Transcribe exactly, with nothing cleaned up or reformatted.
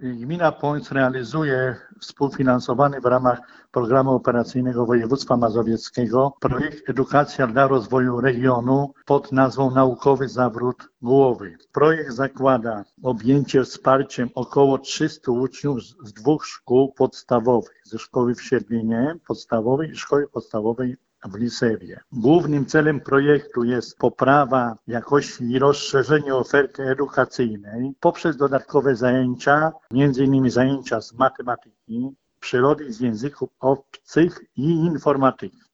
Gmina Pońc realizuje współfinansowany w ramach Programu Operacyjnego Województwa Mazowieckiego projekt Edukacja dla rozwoju regionu pod nazwą Naukowy zawrót głowy. Projekt zakłada objęcie wsparciem około trzystu uczniów z dwóch szkół podstawowych, ze szkoły w Siedlinie podstawowej i szkoły podstawowej w Lisewie. Głównym celem projektu jest poprawa jakości i rozszerzenie oferty edukacyjnej poprzez dodatkowe zajęcia, między innymi zajęcia z matematyki, przyrody, z języków obcych i informatyki.